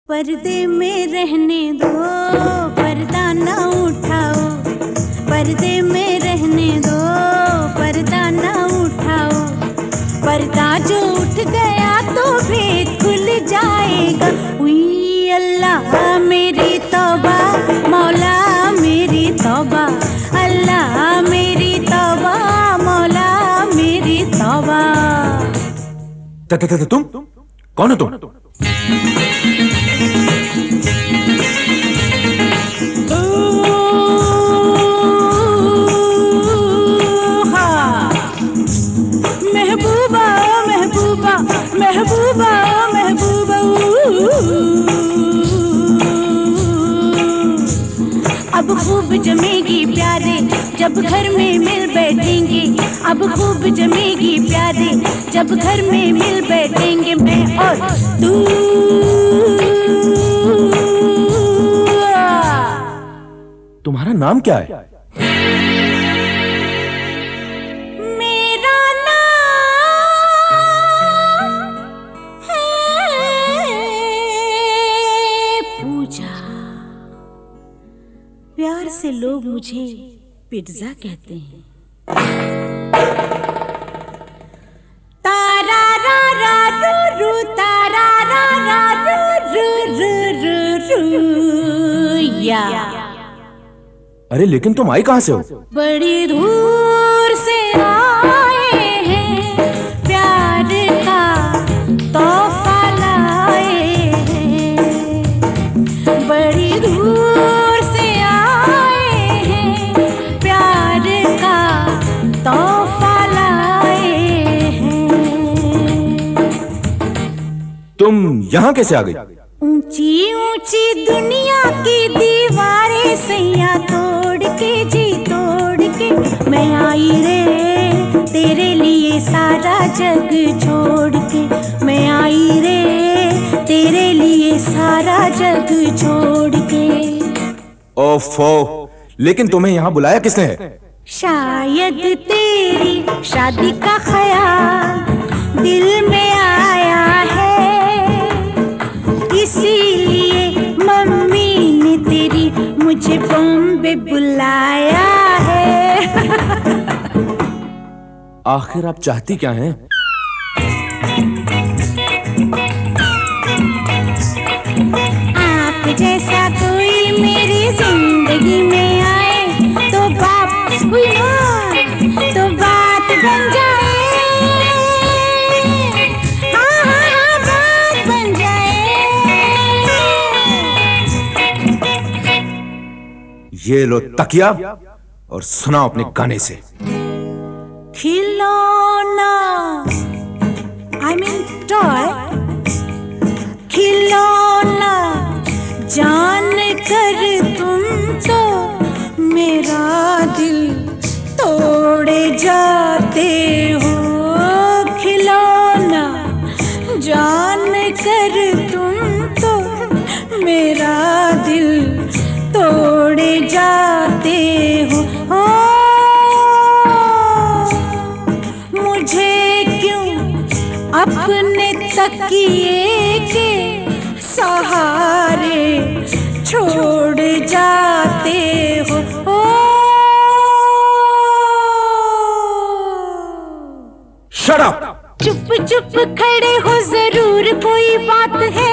पर्दे में रहने दो, पर्दा ना उठाओ। पर्दे में रहने दो, पर्दा ना उठाओ। पर्दा जो उठ गया तो भेद खुल जाएगा। उई अल्लाह मेरी तौबा, मौला मेरी तौबा। अल्लाह मेरी तौबा, मौला मेरी तौबा। तुम कौन हो तुम? महबूबा महबूबा महबूबा महबूबा। अब खूब जमेगी प्यारे जब घर में मिल बैठेंगे। अब खूब जमेगी प्यारे जब घर में मिल बैठेंगे। मैं और तू। तुम्हारा नाम क्या है? मेरा नाम है पूजा। प्यार से लोग मुझे पिज्जा कहते हैं। तारा रा रा रू रू, तारा रा रा रू रू रू रू या। अरे लेकिन तुम आई कहां से हो? बड़ी दूर से आए हैं, प्यार का तोहफा लाए हैं। बड़ी दूर से आए हैं, प्यार का तोहफा लाए हैं। तुम यहाँ कैसे आ गई? ऊंची ऊंची दुनिया की दीवारें सैया तोड़ के जी तोड़ के मैं आई रे तेरे लिए सारा जग छोड़ के। मैं आई रे तेरे लिए सारा जग छोड़ के। ओफो, लेकिन तुम्हें यहाँ बुलाया किसने है? शायद तेरी शादी का ख्याल दिल में आया है, इसीलिए मम्मी ने तेरी मुझे बॉम्बे बुलाया है। आखिर आप चाहती क्या हैं? आप जैसा कोई मेरी जिंदगी में आए तो बात हुई ना, तो बात बन जाए। हाँ, बात बन जाए। ये लो तकिया और सुनाओ अपने गाने से। खिलौना I mean toy, खिलौना जान कर तुम तो मेरा दिल तोड़े जाते हो। खिलौना जान कर तुम तो मेरा दिल तोड़े जाते हो। मुझे क्यों अपने तकिए के सहारे छोड़ जाते हो। Shut up! चुप चुप खड़े हो जरूर कोई बात है।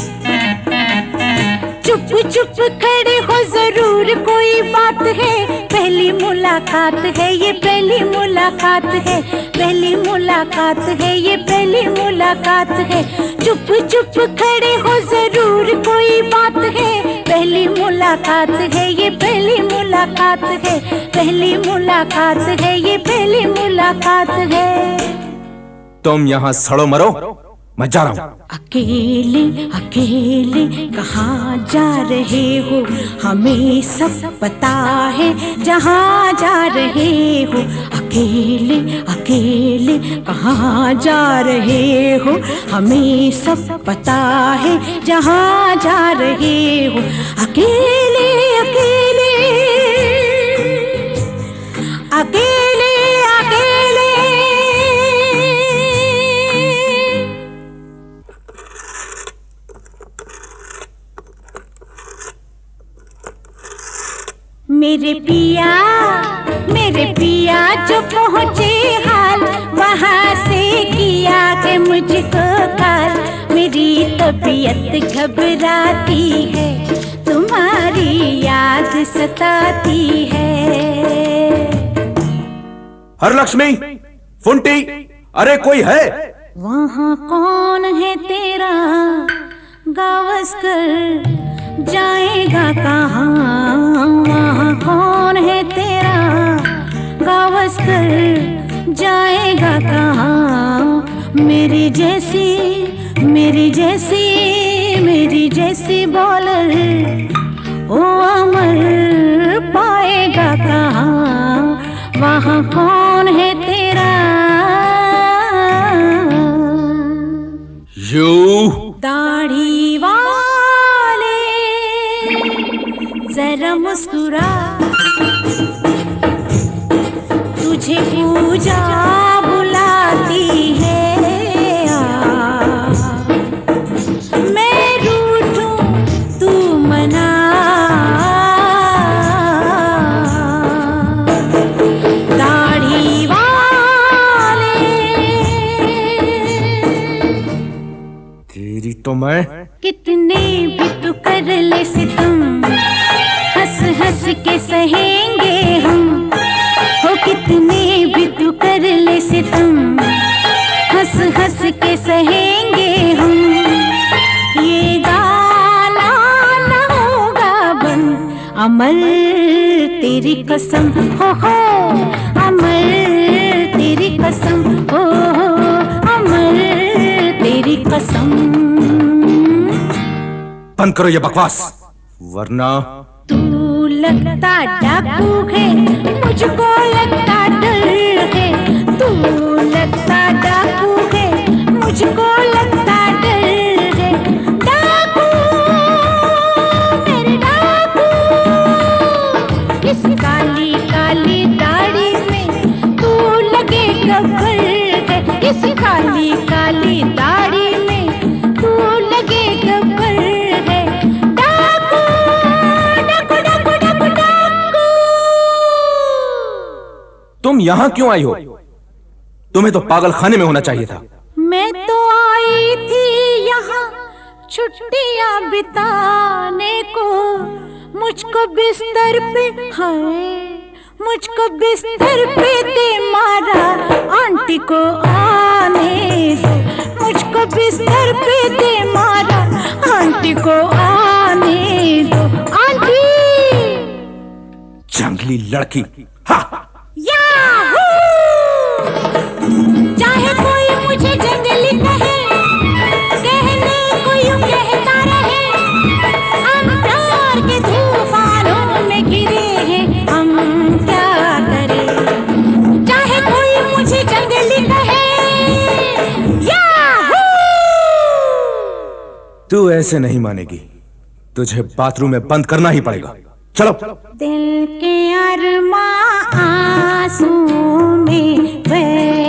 चुप चुप खड़े हो जरूर कोई बात है। पहली मुलाकात है ये, पहली मुलाकात है। पहली मुलाकात है ये, पहली मुलाकात है। चुप चुप खड़े हो जरूर कोई बात है। पहली मुलाकात है ये, पहली मुलाकात है। पहली मुलाकात है ये, पहली मुलाकात है। तुम यहाँ सड़ो मरो, मैं जा रहा हूँ। अकेले अकेले कहाँ जा रहे हो, हमें सब पता है जहाँ जा रहे हो। अकेले अकेले कहाँ जा रहे हो, हमें सब पता है जहाँ जा रहे हो। अकेले अकेले अकेले अकेले। मेरे पिया जो पहुँचे हाल, वहाँ से किया है मुझको काल। मेरी तबीयत घबराती है, तुम्हारी याद सताती है। हरलक्ष्मी, फुंटी, अरे कोई है? वहाँ कौन है तेरा गावस्कर, जाएगा कहाँ? वहाँ कौन है तेरा गावस्कर, जाएगा कहाँ? मेरी जैसी बॉलर ओ अमर पाएगा कहाँ? वहाँ कौन है तेरा? दाढ़ी वाले जरा मुस्कुरा, तुझे पूजा बुलाती है। मैं रूठूं तू मना, दाढ़ी वाले। तेरी तो मैं कितने भी तू कर ले सितम, हंस हंस के सहेंगे हम। हो कितने भी तू कर ले सितम, हंस हंस के सहेंगे हम। ये गाना न होगा बंद, अमर तेरी कसम हो, अमर तेरी कसम हो, अमर तेरी कसम। बंद करो ये बकवास, वरना तू लगता डाकू है, मुझको लगता डर है। तू लगता डाकू है, मुझको लगता डर है। डाकू मेरे डाकू, इस काली काली दाढ़ी में तू लगे गब्बर है। इस काली काली दाढ़ी में तू लगे गब्बर है। डाकू डाकू डाकू डाकू डाकू। तुम यहाँ क्यों आई हो? तुम्हें तो पागल खाने में होना चाहिए था। मैं तो आई थी यहाँ छुट्टियाँ बिताने को। मुझको बिस्तर पे मुझको बिस्तर पे दे मारा, आंटी को आने दो। मुझको बिस्तर पे दे मारा, आंटी को आने दो। आंटी जंगली लड़की, हाँ। याहू! चाहे कोई मुझे जंगली कहे, कहने को यूं कहता रहे। हम प्यार के तूफानों में घिरे हैं, हम क्या करें? चाहे कोई मुझे जंगली कहे, याहू! तू ऐसे नहीं मानेगी, तुझे बाथरूम में बंद करना ही पड़ेगा। चलो। दिल के अरमां आंसू में